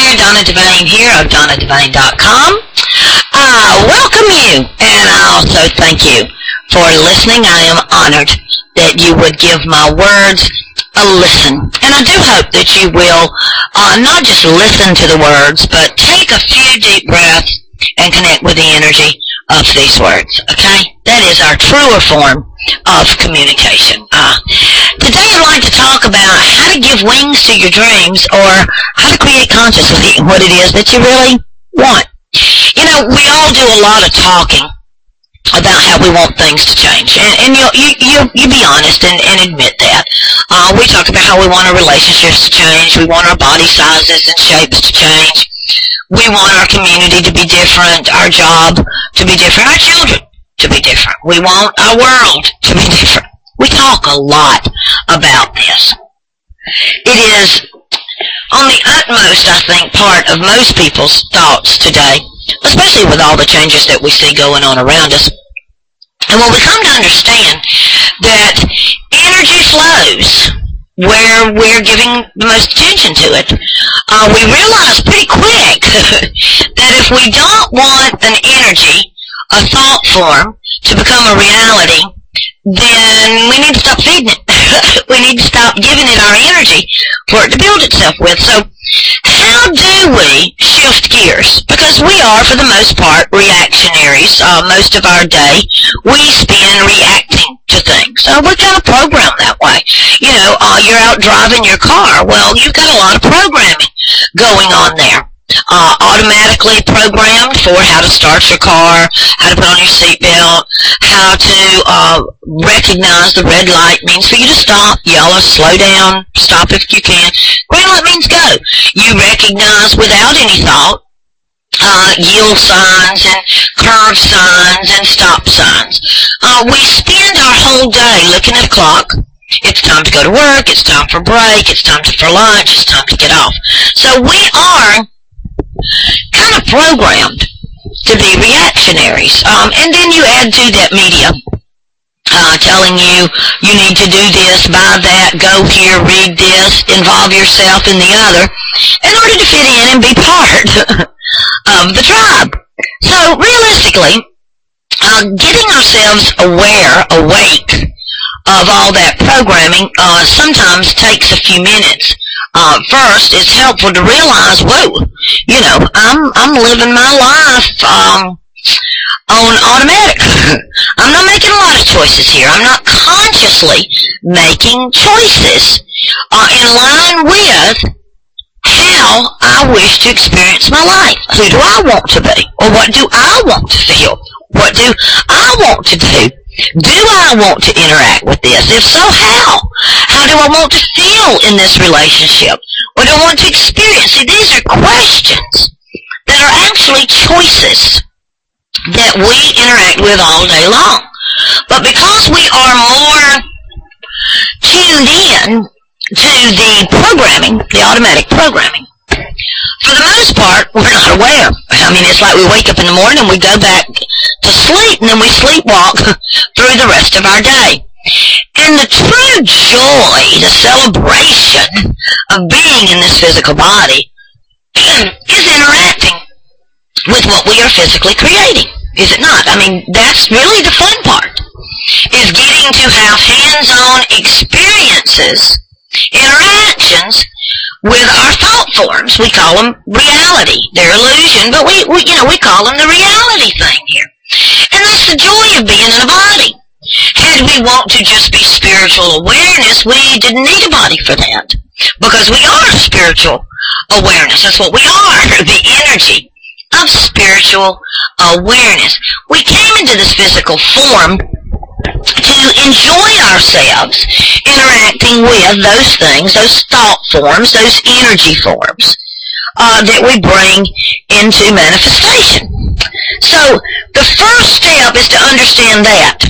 there, Donna Devane here of DonnaDevane.com. I welcome you, and I also thank you for listening. I am honored that you would give my words a listen. And I do hope that you will not just listen to the words, but take a few deep breaths and connect with the energy of these words, okay? That is our truer form of communication. Today I'd like to talk about how to give wings to your dreams, or how to create consciously what it is that you really want. You know, we all do a lot of talking about how we want things to change, and you be honest and admit that. We talk about how we want our relationships to change, we want our body sizes and shapes to change, we want our community to be different, our job to be different, our children to be different, we want our world to be different. We talk a lot about this. It is on the utmost, I think, part of most people's thoughts today, especially with all the changes that we see going on around us. And when we come to understand that energy flows where we're giving the most attention to it, we realize pretty quick that if we don't want an energy, a thought form, to become a reality, then we need to stop feeding it. We need to stop giving it our energy for it to build itself with. So how do we shift gears? Because we are, for the most part, reactionaries. Most of our day we spend reacting to things. We're kind of programmed that way. You know, you're out driving your car. Well, you've got a lot of programming going on there. Automatically programmed for how to start your car, how to put on your seatbelt, how to recognize the red light means for you to stop, yellow, slow down, stop if you can. Green light means go. You recognize without any thought yield signs and curve signs and stop signs. We spend our whole day looking at a clock. It's time to go to work, it's time for break, it's time for lunch, it's time to get off. So we are kind of programmed to be reactionaries. And then you add to that media telling you you need to do this, buy that, go here, read this, involve yourself in the other in order to fit in and be part of the tribe. So realistically, getting ourselves awake of all that programming sometimes takes a few minutes. First, it's helpful to realize, whoa, you know, I'm living my life on automatic. I'm not making a lot of choices here. I'm not consciously making choices in line with how I wish to experience my life. Who do I want to be? Or what do I want to feel? What do I want to do? Do I want to interact with this? If so, how? How do I want to feel in this relationship? What do I want to experience? See, these are questions that are actually choices that we interact with all day long. But because we are more tuned in to the programming, the automatic programming, for the most part, we're not aware. I mean, it's like we wake up in the morning and we go back to sleep, and then we sleepwalk through the rest of our day. And the true joy, the celebration of being in this physical body is interacting with what we are physically creating. Is it not? I mean, that's really the fun part, is getting to have hands-on experiences, interactions with our thought forms. We call them reality. They're illusion, but we call them the reality thing here. And that's the joy of being in a body. Had we want to just be spiritual awareness, we didn't need a body for that. Because we are spiritual awareness. That's what we are, the energy of spiritual awareness. We came into this physical form to enjoy ourselves interacting with those things, those thought forms, those energy forms that we bring into manifestation. So the first step is to understand that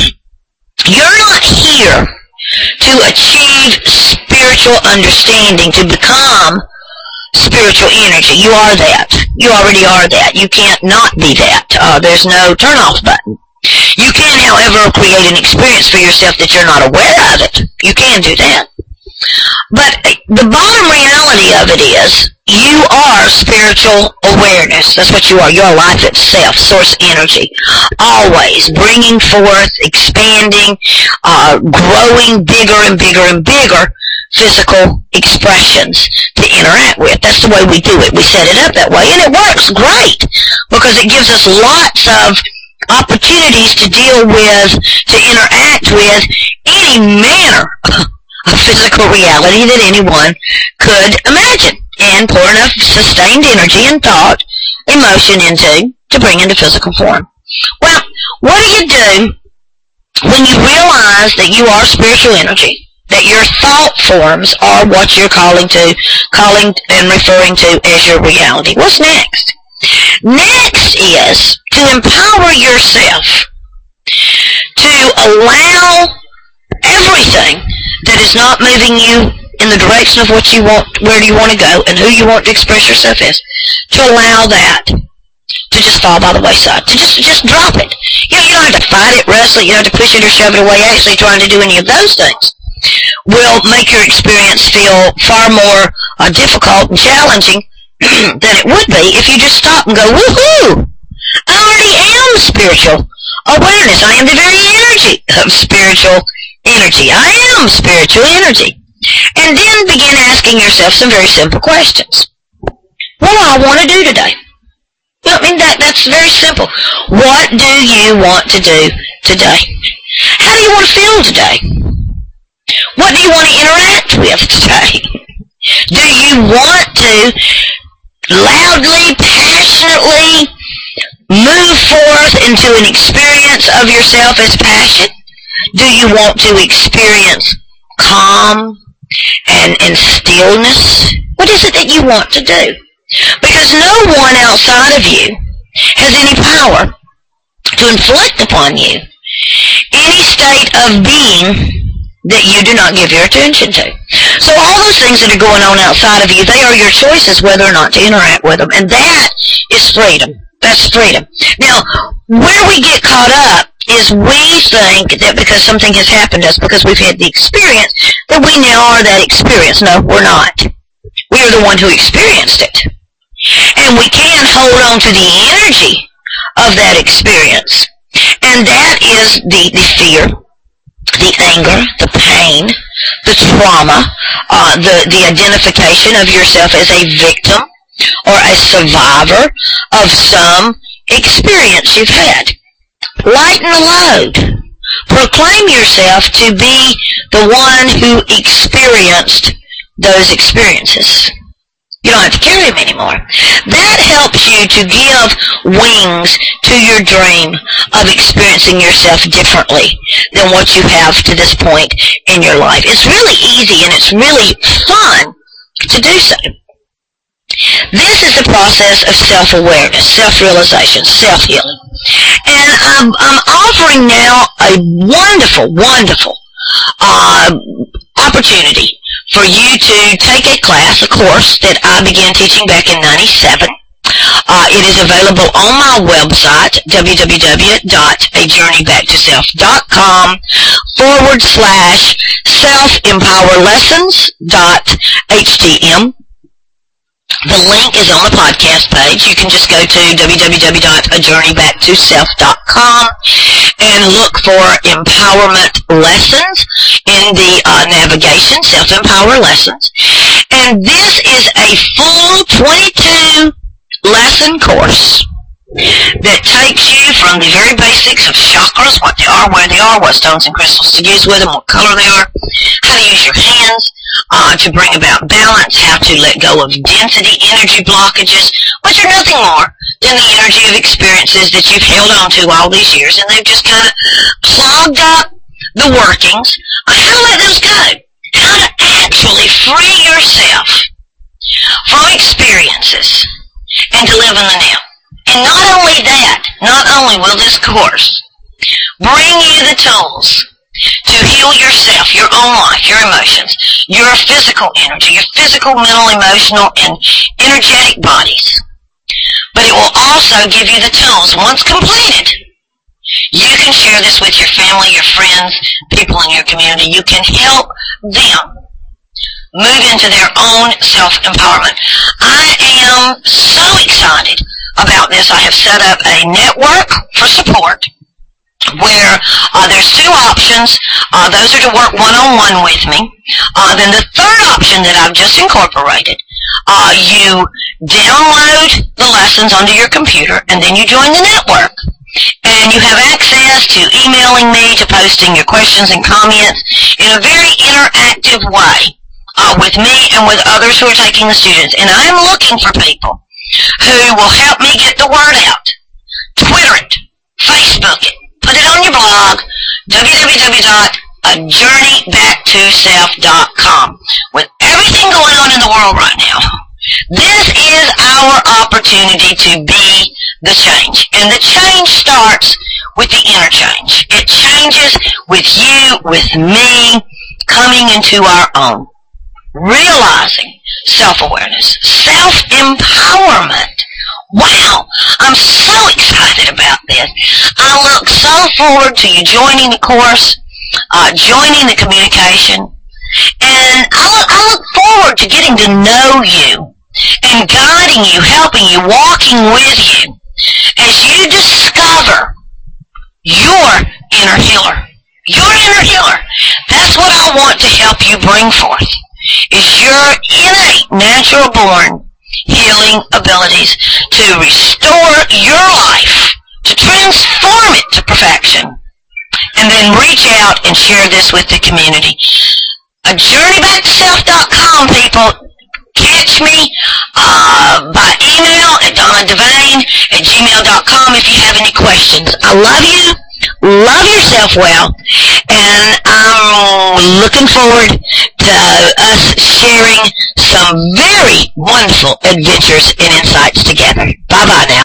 you're not here to achieve spiritual understanding, to become spiritual energy. You are that. You already are that. You can't not be that. There's no turn-off button. You can, however, create an experience for yourself that you're not aware of it. You can do that. But the bottom reality of it is, you are spiritual awareness. That's what you are. You're life itself, source energy. Always bringing forth, expanding, growing bigger and bigger and bigger physical expressions to interact with. That's the way we do it. We set it up that way, and it works great because it gives us lots of opportunities to deal with, to interact with any manner of physical reality that anyone could imagine, and pour enough sustained energy and thought, emotion into to bring into physical form. Well, what do you do when you realize that you are spiritual energy, that your thought forms are what you're calling and referring to as your reality? What's next? Next is to empower yourself to allow everything that is not moving you in the direction of what you want, where do you want to go, and who you want to express yourself as, to allow that to just fall by the wayside, to just drop it. You don't have to fight it, wrestle it, you don't have to push it or shove it away. Actually trying to do any of those things will make your experience feel far more difficult and challenging than it would be if you just stop and go, woohoo! I already am spiritual awareness. I am the very energy of spiritual energy. I am spiritual energy. And then begin asking yourself some very simple questions. What do I want to do today? Well, I mean, that's very simple. What do you want to do today? How do you want to feel today? What do you want to interact with today? Do you want to loudly, passionately move forth into an experience of yourself as passion? Do you want to experience calm and stillness? What is it that you want to do? Because no one outside of you has any power to inflict upon you any state of being that you do not give your attention to. So all those things that are going on outside of you, they are your choices whether or not to interact with them. And that is freedom. That's freedom. Now, where we get caught up is we think that because something has happened to us, because we've had the experience, that we now are that experience. No, we're not. We are the one who experienced it. And we can hold on to the energy of that experience. And that is the fear, the anger, the pain, the trauma, the identification of yourself as a victim or a survivor of some experience you've had. Lighten the load. Proclaim yourself to be the one who experienced those experiences. You don't have to carry them anymore. That helps you to give wings to your dream of experiencing yourself differently than what you have to this point in your life. It's really easy and it's really fun to do so. This is the process of self-awareness, self-realization, self-healing. And I'm offering now a wonderful, wonderful opportunity for you to take a class, a course that I began teaching back in '97. It is available on my website, www.ajourneybacktoself.com/self-empower-lessons.htm. The link is on the podcast page. You can just go to www.ajourneybacktoself.com and look for empowerment lessons in the navigation, self-empower lessons. And this is a full 22-lesson course that takes you from the very basics of chakras, what they are, where they are, what stones and crystals to use with them, what color they are, how to use your hands to bring about balance, how to let go of density, energy blockages, which are nothing more than the energy of experiences that you've held on to all these years, and they've just kind of clogged up the workings on how to let those go, how to actually free yourself from experiences and to live in the now. And not only that, not only will this course bring you the tools to heal yourself, your own life, your emotions, your physical energy, your physical, mental, emotional, and energetic bodies, but it will also give you the tools. Once completed, you can share this with your family, your friends, people in your community. You can help them move into their own self-empowerment. I am am so excited about this. I have set up a network for support where there's two options. Those are to work one-on-one with me. Then the third option that I've just incorporated, you download the lessons onto your computer, and then you join the network. And you have access to emailing me, to posting your questions and comments in a very interactive way with me and with others who are taking the students. And I'm looking for people who will help me get the word out. Twitter it, Facebook it, put it on your blog, www.ajourneybacktoself.com. With everything going on in the world right now, this is our opportunity to be the change. And the change starts with the inner change. It changes with you, with me, coming into our own. Realizing self-awareness, self-empowerment. Wow, I'm so excited about this. I look so forward to you joining the course, joining the communication, and I look forward to getting to know you and guiding you, helping you, walking with you as you discover your inner healer. Your inner healer. That's what I want to help you bring forth, is your innate, natural-born healing abilities to restore your life, to transform it to perfection, and then reach out and share this with the community. JourneyBackToSelf.com, people. Catch me by email at DonnaDevane@gmail.com if you have any questions. I love you. Love yourself well. And I'm looking forward to us sharing some very wonderful adventures and insights together. Bye-bye now.